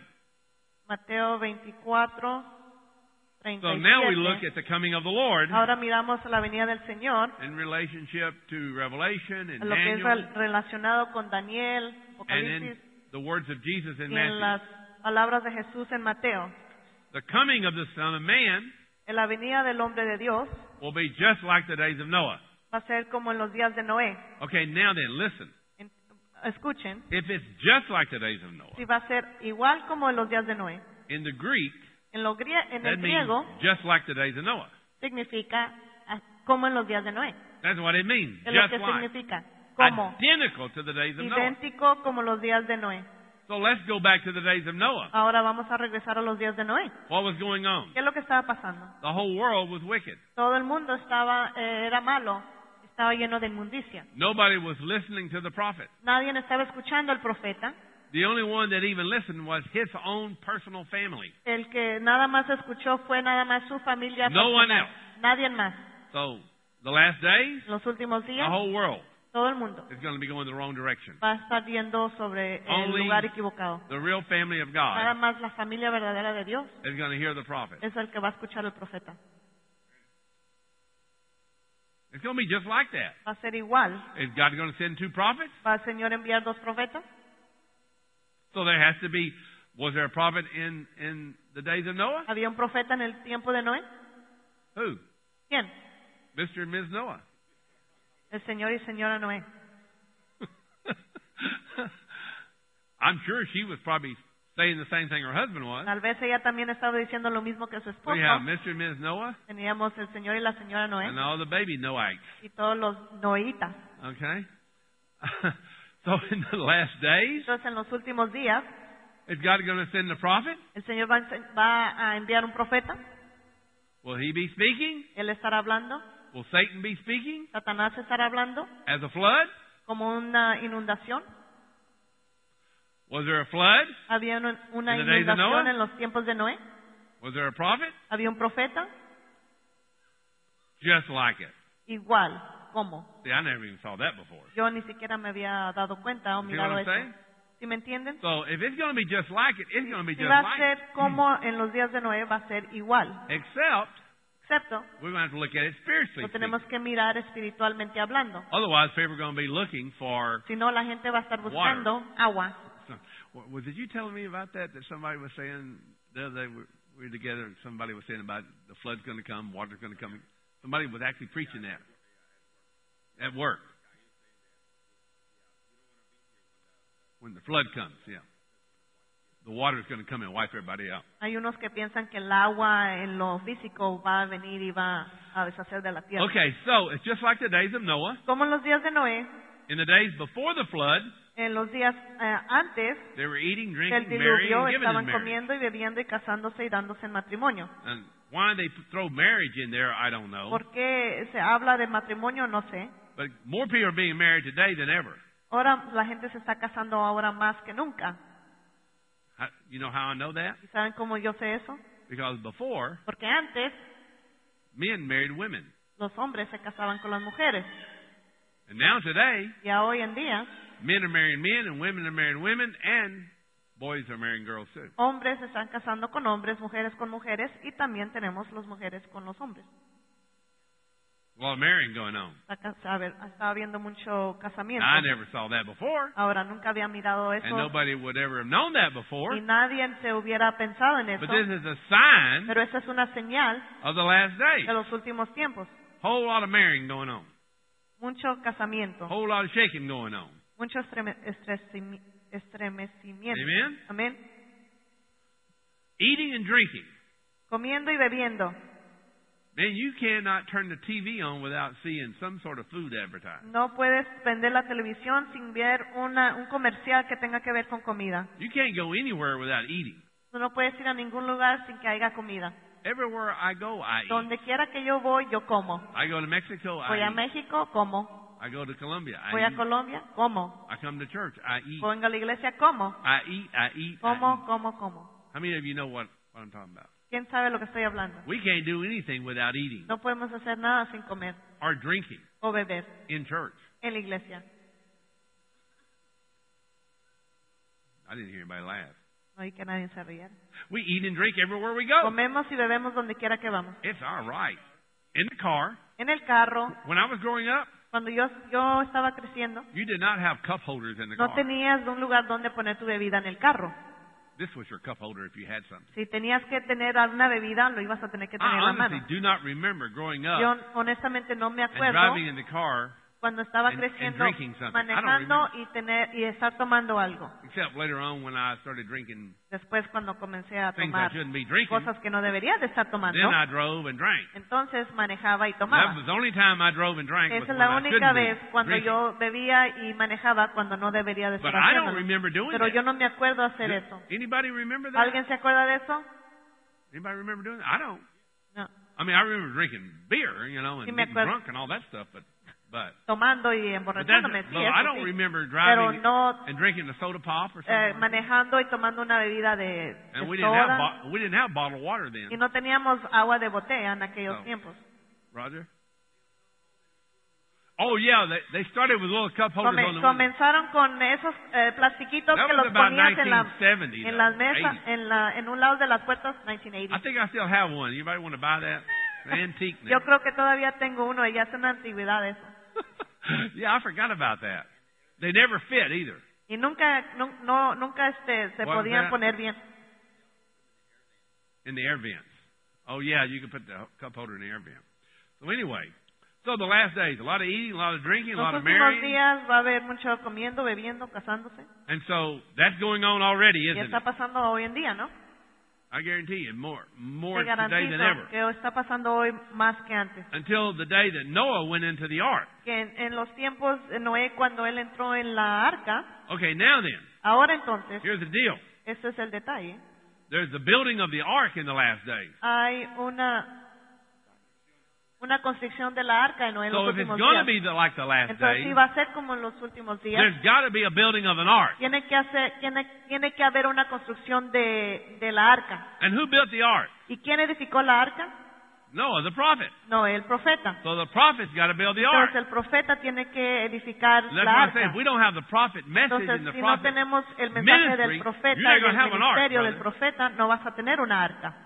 Mateo veinticuatro, treinta So y now we look siete. at the coming of the Lord Ahora miramos la venida del Señor, in relationship to Revelation and a lo que es Daniel rel- relacionado con Daniel, and in Apocalipsis, the words of Jesus in y en las Matthew. palabras de Jesús en Mateo. The coming of the Son of Man En la venida del hombre de Dios will be just like the days of Noah. va a ser como en los días de Noé. Okay, now then, listen. En- Escuchen, If it's just like the days of Noah, si va a ser igual como en los días de Noé. in the Greek, En, lo grie- en that el means griego just like the days of Noah. significa ah, como en los días de Noé. That's what it means. Es lo Just que like. significa como, Identical to the days of Noah. idéntico como los días de Noé. So let's go back to the days of Noah. Ahora vamos a regresar a los días de Noé. What was going on? ¿Qué es lo que estaba pasando? The whole world was wicked. Todo el mundo estaba eh, era malo, estaba lleno de inmundicia. Nobody was listening to the prophet. Nadie estaba escuchando al profeta. The only one that even listened was his own personal family. El que nada más escuchó fue nada más su familia. No one personal. else. Nadie más. So the last days, Los últimos the días, whole world todo el mundo is going to be going the wrong direction. va a estar viendo sobre el Only lugar equivocado. The real family of Nada God más la familia verdadera de Dios is going to hear the prophet. es el que va a escuchar al profeta. It's going to be just like that. Va a ser igual. Is God going to send two prophets? ¿Va el Señor a enviar dos profetas? So there has to be. Was there a prophet in in the days of Noah? ¿Había un profeta en el tiempo de Noé? Who? ¿Quién? Mister and Miz Noah. El señor y señora Noé. I'm sure she was probably saying the same thing her husband was. Tal vez ella también estaba diciendo lo mismo que su esposo. We have Mister and Miz Noah Teníamos el señor y la señora Noé and all the baby Noahites. y todos los noítas. Okay? So in the last days, Entonces, en los últimos días, is God going to send a prophet? el Señor va a, ense- va a enviar un profeta. Will he be speaking? Él estará hablando. Will Satan be speaking Satanás estará hablando as a flood? como una inundación. Was there a flood? Había una, una In the days of inundación Noah? en los tiempos de Noé. Was there a prophet? Había un profeta. Just like it. Igual. ¿Cómo? See, I never even saw that before. Yo ni siquiera me había dado cuenta o See what mirado I'm eso. saying? ¿Sí me entienden? So if it's going to be just like it, it's going to be Si just va a like ser it. como en los días de Noé, va a ser igual. Except Excepto, we're going to have to look at it spiritually. lo tenemos que mirar espiritualmente hablando. Otherwise, people are going to be looking for. Si no, la gente va a estar buscando agua. Some, well, was it you telling me about that? That somebody was saying the other day we we were together. And somebody was saying about the flood's going to come, water's going to come. Somebody was actually preaching that at work when the flood comes. Yeah, the water's going to come and wipe everybody out. Hay unos que piensan que el agua en lo físico va a venir y va a deshacer de la tierra. Okay, so it's just like the days of Noah. Como en los días de Noé, In the days before the flood, en los días eh, antes they were eating, del drinking, marrying, diluvio, and giving in estaban marriage. comiendo y bebiendo y casándose y dándose en matrimonio. And why they p- throw marriage in there, I don't know. ¿Por qué se habla de matrimonio? No sé. But more people are being married today than ever. Ahora la gente se está casando ahora más que nunca. How, you know how I know that? ¿Y saben cómo yo sé eso? Because before, Porque antes men married women. los hombres se casaban con las mujeres. And now today, Y a hoy en día, men are marrying men and women are marrying women and boys are marrying girls too. hombres se están casando con hombres, mujeres con mujeres y también tenemos las mujeres con los hombres. A lot of marrying going on. Está, ca- a ver, está habiendo mucho casamiento. I never saw that before. Ahora, nunca había mirado And eso nobody would ever have known that before. y nadie se hubiera pensado en eso. But this is a sign Pero esa es una señal of the last days. de los últimos tiempos. Whole lot of marrying going on. Mucho casamiento, Whole lot of shaking going on. mucho estreme- estresi- estremecimiento. Amen? Amén. Eating and drinking. Comiendo y bebiendo. Man, you cannot turn the T V on without seeing some sort of food advertised. No puedes prender la televisión sin ver una, un comercial que tenga que ver con comida. You can't go anywhere without eating. Tú no puedes ir a ningún lugar sin que haya comida. Everywhere I go, I eat. Donde quiera que yo voy, yo como. I go to Mexico, Voy I a eat. México, como. I go to Colombia, I Voy a eat. Colombia, como. I come to church, I eat. Vengo a la iglesia, como. I eat, I eat, I Como, eat. como, como. How many of you know what, what I'm talking about? ¿Quién sabe lo que estoy hablando? We can't do anything without eating No podemos hacer nada sin comer or drinking o beber in church. en la iglesia. I didn't hear anybody laugh. No hay que nadie se riera. We eat and drink everywhere we go. Comemos y bebemos donde quiera que vamos. It's all right. In the car, En el carro, when I was growing up, cuando yo, yo estaba creciendo, you did not have cup holders in the no car. tenías un lugar donde poner tu bebida en el carro. This was your cup holder if you had something. Si tenías que tener alguna bebida, lo ibas a tener que tener I en la honestly mano. do not remember growing up Yo honestamente no me and acuerdo driving in the car, cuando estaba and- and creciendo, drinking something. I don't manejando y tener y estar tomando algo. except later on when I started drinking Después cuando comencé a things I tomar shouldn't be drinking. cosas que no debería de estar tomando, Then I drove and drank. entonces manejaba y That tomaba. was the only time I drove and drank was Esa es when la I única shouldn't vez be cuando drinking. yo bebía y manejaba cuando no debería de estar But I don't haciéndolo. remember doing Pero that. yo no me acuerdo hacer eso. Anybody remember that? ¿Alguien se acuerda de eso? Anybody remember doing that? I don't. No. I mean, I remember drinking beer, you know, and Sí me getting acuerdo. drunk and all that stuff, but but Tomando y but that's, emborrachándome, sí, but I eso don't sí. remember Pero driving no and drinking a soda pop or something. eh, like that. manejando y tomando una bebida de, de And we didn't have soda. bo- we didn't have bottled water then. Y no teníamos agua de botella en aquellos No. tiempos. Roger. Oh yeah, they they started with little cup holders Come- on the window. comenzaron con esos eh, plastiquitos That que was los about ponías en, la, nineteen seventy. en las though, mesas, eighty. en, la, en un lado de las puertas, nineteen eighty. I think I still have one. Anybody want to buy that? Antique now. Yo creo que todavía tengo uno y ya es una antigüedad eso. Yeah, I forgot about that. They never fit either. Y nunca, no, no- nunca este, se What was podían that? poner bien. In the air vents. Oh yeah, you can put the cup holder in the air vent. So anyway, So the last days, a lot of eating, a lot of drinking, a Los lot of últimos marrying. días va a haber mucho comiendo, bebiendo, casándose. And so that's going on already, Y isn't está it? pasando hoy en día, ¿no? I guarantee you, more, more Te today than ever. garantizo que está pasando hoy más que antes. Until the day that Noah went into the ark. Que en, en los tiempos de Noé, cuando él entró en la arca, Okay, now then, ahora entonces, here's the deal. ese es el detalle. There's the building of the ark in the last days. Hay una una construcción de la arca de Noé en So los if it's últimos going to días. be the, like the last Entonces, days, si va a ser como en los últimos días, there's got to be a building of an ark. tiene que hacer, tiene, tiene que haber una construcción de, de la arca. And who built the ark? ¿Y quién edificó la arca? Noah, the prophet. No, el profeta. So the prophet's got to build the ark. Entonces el profeta tiene que edificar That's la what I say. arca. If we don't have the prophet message Entonces, and the si no prophet tenemos el mensaje ministry, del profeta you're not y going el to have an ark, ministerio del brother. profeta, no vas a tener una arca.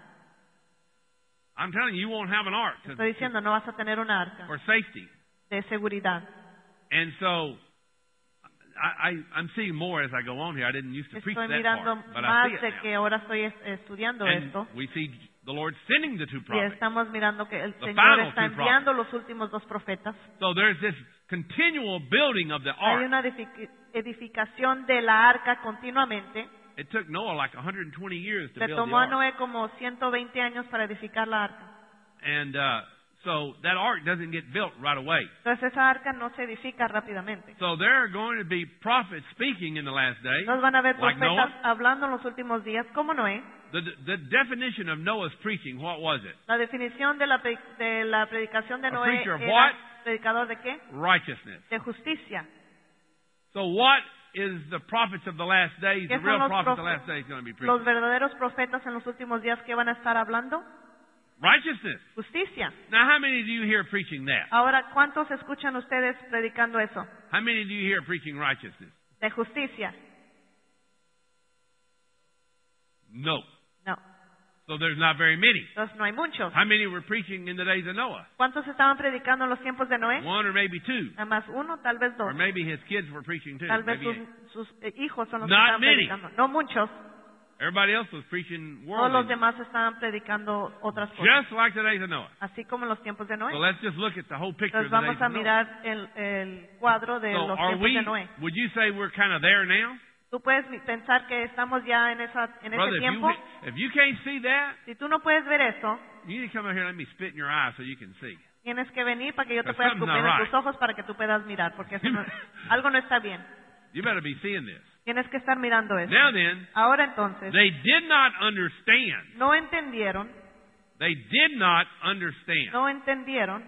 I'm telling you, you won't have an ark to, Estoy diciendo, no vas a tener una arca for safety. de seguridad. And so I, I, I'm seeing more as I go on here. I didn't used to preach Estoy that mirando part, but I más see it de now. que ahora estoy es- estudiando And esto. we see the Lord sending the two Y prophets. estamos mirando que el The Señor final está two enviando los últimos dos profetas. So there's this continual building of the Hay ark. una edific- edificación de la arca continuamente. It took Noah like one hundred twenty years to Le build the tomó a ark. Noé como ciento veinte años para edificar la arca. And uh, so that ark doesn't get built right away. Entonces esa arca no se edifica rápidamente. So there are going to be prophets speaking in the last days. Entonces van a haber Like profetas Noah? hablando en los últimos días, como Noé. The, the definition of Noah's preaching, what was it? La definición de la, pre- de la predicación de A Noé preacher of era what? predicador de qué? Righteousness. De justicia. So what is the prophets of the last days, the ¿Qué son real los prophets of the profe- last days going to be Los preaching? verdaderos profetas en los últimos días que van a estar hablando, Righteousness. justicia. Now how many do you hear preaching that? Ahora, ¿cuántos escuchan ustedes predicando eso? How many do you hear preaching righteousness? De justicia. No. No. So there's not very many. Entonces no hay muchos. How many were preaching in the days of Noah? ¿Cuántos estaban predicando en los tiempos de Noé? One or maybe two. Nada más uno, tal vez dos. Or maybe his kids were preaching too. Tal vez Maybe sus, sus, eh, hijos son los Not que estaban many. predicando. No muchos. everybody else was preaching Todos los worldly. demás estaban predicando otras cosas. Just like the days of Noah. Así como en los tiempos de Noé. So let's just look at the whole picture Entonces of the days vamos a of Noah. mirar el, el cuadro de So los are tiempos we, de Noé. would you say we're kind of there now? Tú puedes mi- pensar que estamos ya en, esa, en Brother, ese if you, tiempo. if you can't see that, Si tú no puedes ver eso, you need to come out here and let me spit in your eye so you can see. tienes que venir para que yo te But pueda something's escupir not en right. tus ojos para que tú puedas mirar, porque eso no- algo no está bien. You better be seeing this. Tienes que estar mirando eso. Now then, Ahora entonces, they did not understand. no entendieron, They did not understand. no entendieron.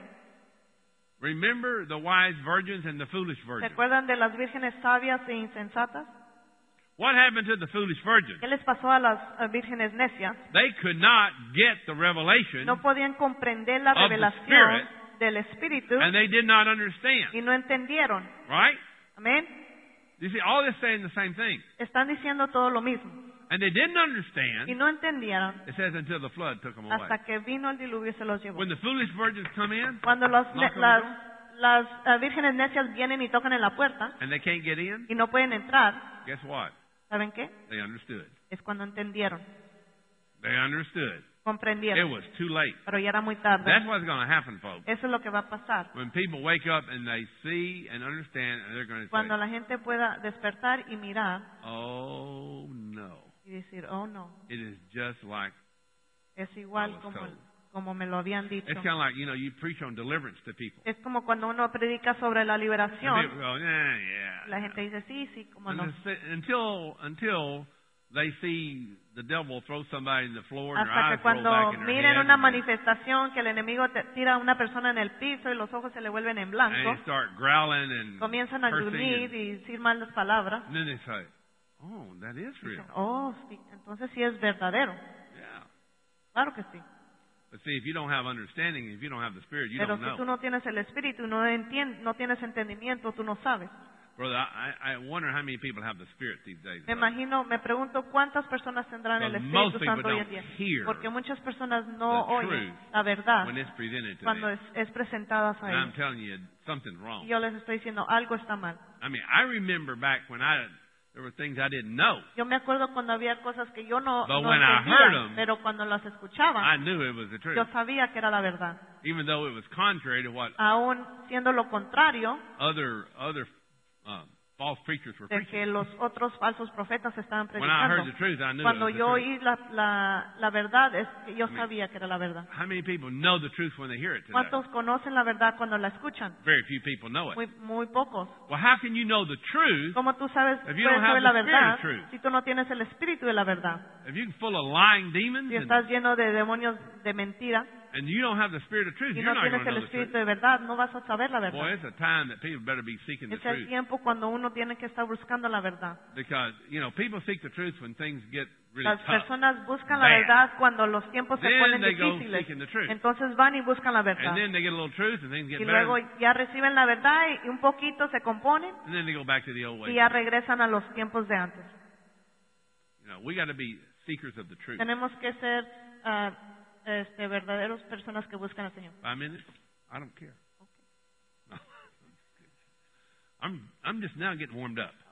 Remember the wise virgins and the foolish ¿Se virgins. acuerdan de las vírgenes sabias e insensatas? What happened to the foolish virgins? ¿Qué les pasó a las eh, vírgenes necias? They could not get the revelation, No podían comprender la Of the revelación Spirit. del Espíritu and they did not understand. y no entendieron. Right? Amén. You see, all this saying the same thing. Están diciendo todo lo mismo. And they didn't Y understand, no entendieron it says, until the flood took them away. hasta que vino el diluvio y se los llevó. When the foolish virgins come in, Cuando los- knock on the las, door, las eh, vírgenes necias vienen y tocan en la puerta and they can't get in, y no pueden entrar, guess what? ¿saben qué? They understood. Es cuando entendieron, They understood. It comprendieron. was too late. Pero ya era muy tarde. That's what's going to happen, folks. Eso es lo que va a pasar. When people wake up and they see and understand, and they're going to Cuando say, la gente pueda despertar y mirar oh no, y decir, oh no, it is just like, es igual I was como, told. como me lo habían dicho. it's kind of like, you know, you preach on deliverance to people. Es como cuando uno predica sobre la And liberación. people go, yeah, yeah. La gente dice, sí, sí, como And no. they say- until, until they see the devil throw somebody in the floor and their Hasta eyes que roll cuando back in their miren head una and they- manifestación que el enemigo te tira a una persona en el piso y los ojos se le vuelven en and blanco, they start growling and comienzan a cursing gruñir and, y decir malas palabras. and then they say, oh, that is real. Dicen, oh, sí, entonces sí es verdadero. Yeah. Claro que sí. But see, if you don't have understanding, if you don't have the Spirit, you Pero don't si tú know. no tienes el espíritu y no, entien- no tienes entendimiento, tú no sabes. Brother, I, I wonder how many people have the Spirit these days. Me imagino, me pregunto cuántas personas tendrán el But Espíritu most people Santo hoy en don't día. hear Porque muchas personas no the oyen truth la verdad when it's presented to cuando them. es, es presentadas a And I'm ellos. telling you, something's wrong. Y yo les estoy diciendo, algo está mal. I mean, I remember back when I there were things I didn't know. Yo me acuerdo cuando había cosas que yo no, But no when I entendía, heard 'em, pero cuando las escuchaba, I knew it was the truth. yo sabía que era la verdad. even though it was contrary to what aún siendo lo contrario other other um, false preachers were de preaching. que los otros falsos profetas estaban When I heard predicando. the truth, I knew Cuando it was yo the truth. oí la, la, la verdad, es que yo I mean, sabía que era la verdad. How many people know the truth when they hear it today? ¿Cuántos conocen la verdad cuando la escuchan? Very few people know it. Muy, muy pocos. Well, how can you know the truth ¿Cómo tú sabes, If you puedes don't have saber la the spirit verdad of truth? si tú no tienes el espíritu de la verdad? if you're full of lying demons Si and, estás lleno de demonios de mentira and you don't have the spirit of truth? y You're no not going tienes to el know the espíritu truth. de verdad, no vas a saber la Boy, verdad. it's a time that people better be seeking the Es el truth. tiempo cuando uno tiene que estar buscando la verdad. Because, you know, people seek the truth when things get really Las tough. personas buscan la Bad. verdad cuando los tiempos se Then ponen they go difíciles. seeking the truth. Entonces van y buscan la verdad. And then they get a little truth and things get Y better. luego ya reciben la verdad y un poquito se componen And then they go back to the old way. y ya regresan a los tiempos de antes. You know, we got to be seekers of the truth. Tenemos que ser ah, este, verdaderos personas que buscan al Señor. Five minutes? I don't care. No. I'm I'm just now getting warmed up.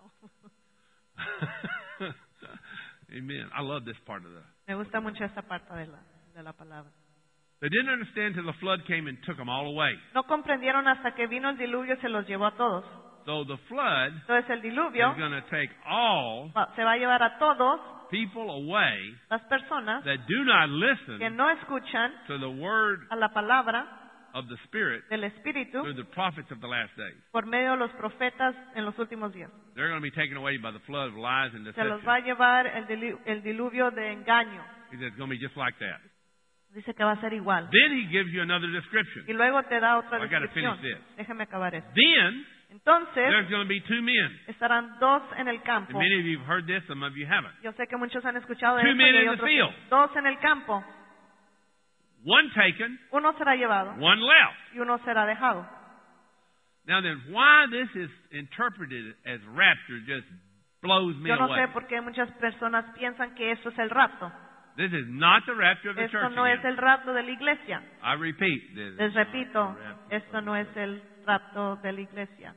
Amen. I love this part of the. Me gusta mucho esta parte de la, de la palabra. They didn't understand till the flood came and took them all away. No comprendieron hasta que vino el diluvio y se los llevó a todos. So the flood Entonces el diluvio is going to take all va- se va a llevar a todos people away las personas that do not que listen no escuchan to the word a la palabra of the Spirit del Espíritu through the prophets of the last days. por medio de los profetas en los últimos días. They're going to be taken away by the flood of lies and Se los deception. va a llevar el, dilu- el diluvio de engaño. He said it's going to be just like that. Dice que va a ser igual. Then he gives you another description. Y luego te da otra I gotta descripción. finish this. Déjeme acabar esto. Then Entonces, there's going to be two men. estarán dos en el And campo. many of you have heard this, some of you haven't. Yo sé que muchos han escuchado de Two esto men y hay in the otros field. que- dos en el campo. One taken, Uno será llevado one left. y uno será dejado. Now then, why this is interpreted as rapture just blows me Yo no away. sé por qué muchas personas piensan que eso es el rapto. This is not the rapture of the Esto church no es again. el rapto de la iglesia. I repeat, this is Les not repito, the rapture. esto no es el rapto de la iglesia.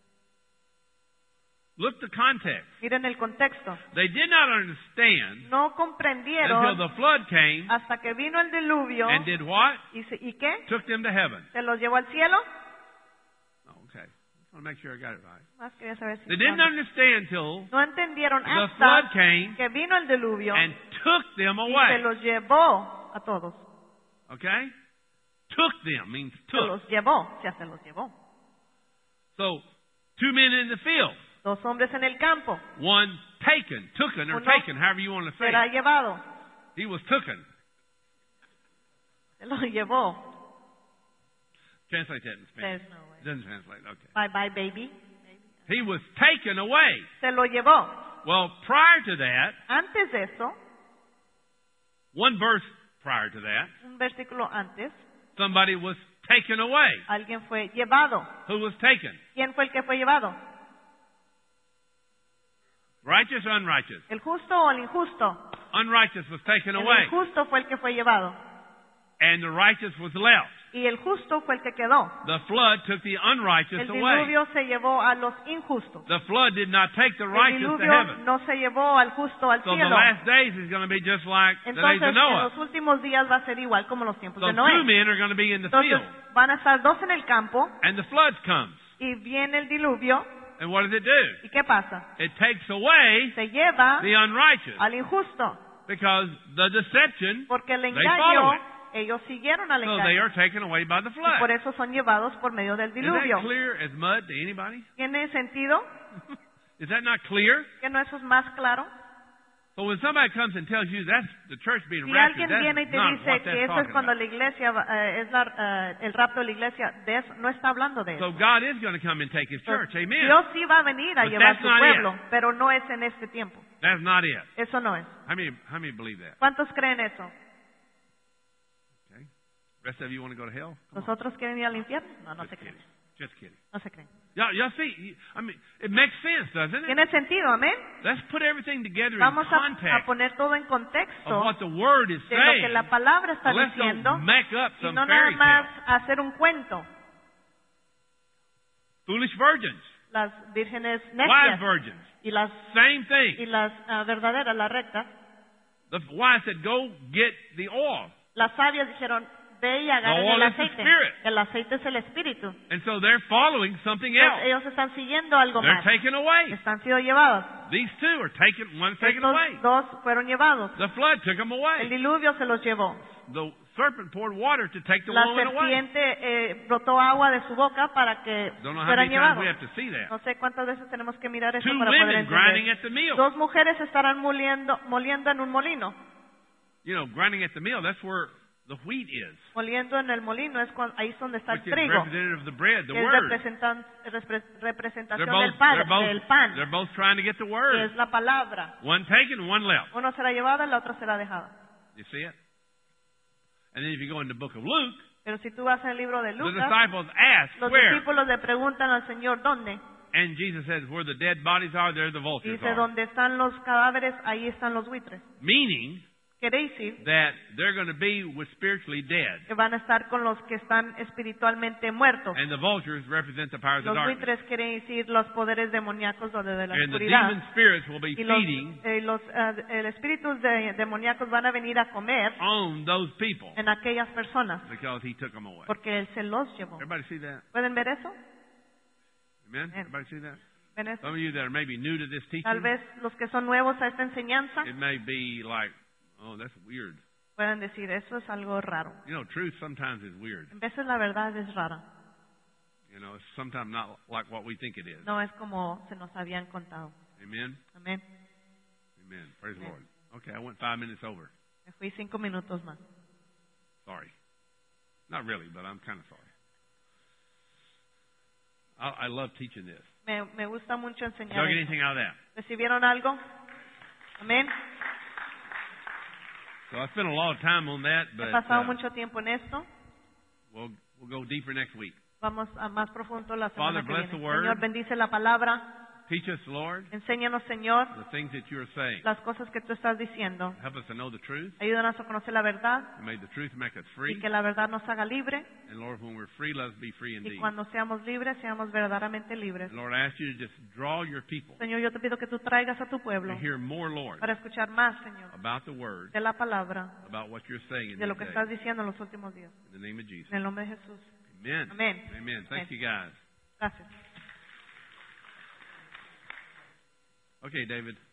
Look the context. Miren el contexto. They did not understand No until comprendieron the flood came hasta que vino el diluvio and did what? y, se- ¿y qué? Took them to heaven. ¿Se los llevó al cielo? Oh, okay. Just want to make sure I got it right. Más quería saber si They didn't understand till no entendieron the hasta flood came que vino el diluvio and took them y se away. los llevó a todos. Okay? Took them means Se took. los llevó, o sea, se los llevó. So, two men in the field. Dos hombres en el campo. One taken, tooken, or Uno taken, however you want to say Será it. llevado. He was tooken. Se lo llevó. Translate that in Spanish. There's no way. It doesn't translate. Okay. Bye bye, baby. He was taken away. Se lo llevó. Well, prior to that, Antes de eso, one verse prior to that, un versículo antes, somebody was taken away. alguien fue llevado. Who was taken? ¿Quién fue el que fue llevado? Righteous or unrighteous? ¿El justo o el injusto? Unrighteous was taken El away. injusto fue el que fue llevado. And the righteous was left. Y el justo fue el que quedó. The flood took the unrighteous El away. diluvio se llevó a los injustos. The flood did not take the El righteous to diluvio heaven. no se llevó al justo al So the cielo. last days is going to be just like the days Entonces, of en Noah. los últimos días va a ser igual como los tiempos So de two Noé. men are going to be in the Entonces, field. van a estar dos en el campo And the flood comes. y viene el diluvio. And what does it do? ¿Y qué pasa? It takes away Se lleva the unrighteous. al injusto. Because the deception, Porque el they follow engaño, it. ellos siguieron al So they engaño. are taken away by the Y por flood. eso son llevados por medio del Is that diluvio. clear as mud to anybody? ¿Tiene sentido? Is that not clear? ¿Que no eso es más claro? So when somebody comes and tells you that's the church being Si raptured, alguien viene y that's te not dice what que that's eso es talking cuando about. la iglesia, va- eh, es la, eh, el rapto de la iglesia, de eso, no está hablando de So eso. God is going to come and take His church. Amen. Dios sí va a venir a But llevar that's su not pueblo, pero no es en este tiempo. That's not it. Eso no es. How many, how many believe that? ¿Cuántos creen eso? Okay. Rest of you want to go to hell? Come on. ¿Los otros quieren ir al infierno? No, no Just se creen. kidding. Just kidding. No se creen. Y'all, y'all see, I mean, it makes sense, doesn't it? ¿Tiene sentido? Amén. Let's put everything together in Vamos a, a context poner todo en of contexto what the Word is de lo que saying. la palabra está Let's diciendo don't make up y some no nada fairy más tale. hacer un cuento. Foolish virgins, Las vírgenes wise necias virgins, y las, same y thing. las ah, verdaderas, las rectas. The wise said, go get the oil. Las sabias dijeron, ve y agarren The oil el is the aceite. Spirit. El aceite es el espíritu. And so they're following something Entonces, else. ellos están siguiendo algo They're más. taken away. Están siendo llevados. These two are taken, one's taken Estos away. dos fueron llevados. The flood took them El away. diluvio se los llevó. The serpent poured water to take the La woman away. serpiente eh, brotó agua de su boca para que Don't know how fueran many times llevados. we have to see that. No sé cuántas veces tenemos que mirar eso Two para poder women grinding entender. at the mill. Dos mujeres estarán moliendo, moliendo en un molino. You know, grinding at the mill, that's where the wheat is. Moliendo en el molino es cuando, ahí es donde está el Which is trigo. representative of the bread, the Que es word. representan- repre- representación They're both, del, pan, they're, both, del pan, they're both trying to get the que word. es la palabra. One taken, one left. Uno será llevado y la otra será dejada. You see it? And then if you go in the book of Luke, Pero si tú vas en el libro de the Lucas, disciples ask, los where? discípulos le preguntan al Señor, ¿dónde? And Jesus says, where the dead bodies are, there the vultures Dice, are. donde están los cadáveres, ahí están los buitres. Meaning Quiere decir that they're going to be with spiritually dead. que van a estar con los que están espiritualmente muertos. And the vultures represent the powers of Los darkness. buitres quieren decir los poderes demoníacos o de la And the oscuridad. demon spirits will be Y los, feeding eh, los eh, el espíritus de, demoníacos van a venir a comer on those people en aquellas personas because he took them away. porque Él se los llevó. Everybody see that? ¿Pueden ver eso? Amen? Amen. Everybody see that? ¿Ven eso? Some of you that are maybe new to this teaching, Tal vez los que son nuevos a esta enseñanza it may be like, oh, that's weird. pueden decir, eso es algo raro. You know, truth sometimes is weird. En veces la verdad es rara. You know, it's sometimes not like what we think it is. No es como se nos habían contado. Amen? Amén. Amen. Praise the Amen. Lord. Okay, I went five minutes over. Me fui cinco minutos más. Sorry. Not really, but I'm kind of sorry. I, I love teaching this. Me, me gusta mucho Did enseñar y'all get esto. anything out of that? ¿Recibieron algo? Amén. So I spent a lot of time on that, He but pasado uh, mucho tiempo en esto. we'll, we'll go deeper next week. Vamos a más profundo la Father, semana que bless viene. the word. Señor, bendice la palabra. Teach us, Lord, Enséñanos, Señor, the things that you are saying. las cosas que tú estás diciendo. Help us to know the truth, Ayúdanos a conocer la verdad and may the truth make us y free. que la verdad nos haga libre. And Lord, when we're free, let us be free Y indeed. cuando seamos libres, seamos verdaderamente libres. And Lord, I ask you to just draw your people Señor, yo te pido que tú traigas a tu pueblo to hear more, Lord, para escuchar más, Señor, about the word, de la palabra, about what you're saying in de lo these que days. estás diciendo en los últimos días. In the name of Jesus. En el nombre de Jesús. Amen. Amén. Amen. Thank Amén. you, guys. Gracias. Okay, David.